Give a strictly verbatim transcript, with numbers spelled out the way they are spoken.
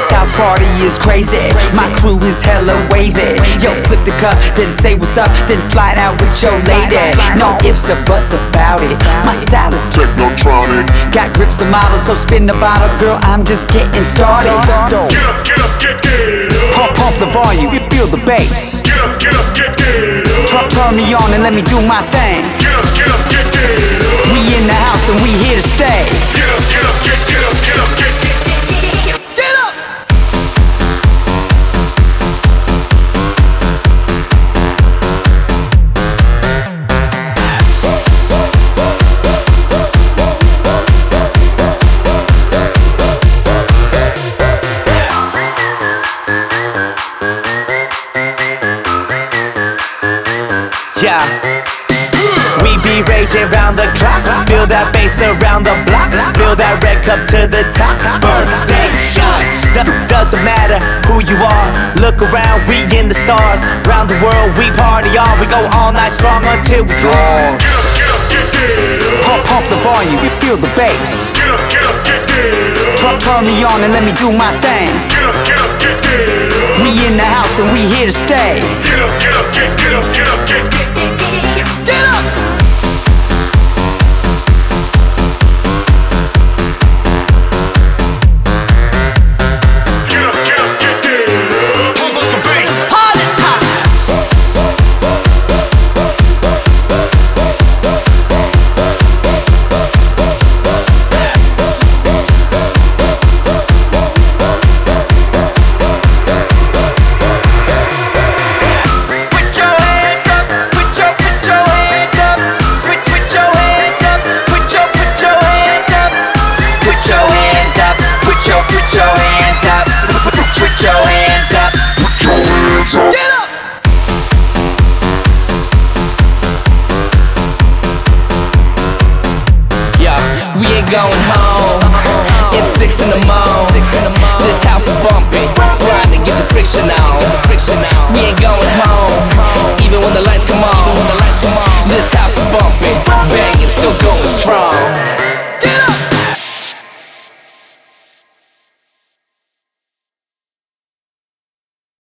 house party is crazy. My crew is hella wavy. Yo, flip the cup, then say what's up, then slide out with your lady. No ifs or buts about it. My style is technotronic. Got grips and models, so spin the bottle, girl. I'm just getting started. Get up, get up, get get up. Pump, pump the volume, feel the bass. Get up, get up, get get up. Turn, turn me on and let me do my thing. Get up, get up, get get up. We in the house and we here to stay. Get up, get up, get get up, get up, get get Get up! Yeah, we be raging round the clock. Feel that bass around the block. Feel that red cup to the top. Birthday shots. Do- doesn't matter who you are. Look around, we in the stars. Round the world, we party on. We go all night strong until we gone. Get up, get up, get get up. Pump, pump the volume, feel the bass. Get up, get up, get get up. Turn, turn me on and let me do my thing. Get up, get up, get get up. We in the house and we here to stay. Get up, get up, get get up, get up, get get Get up! Get up, get up, get get up. Pump up the bass. Party time! Put your hands up, put your, put your hands up. Put, put your hands up, put your, put your hands up. Put your hands up, put your, put your hands up. Put, put, put your hands up. Get up! Yeah, we ain't going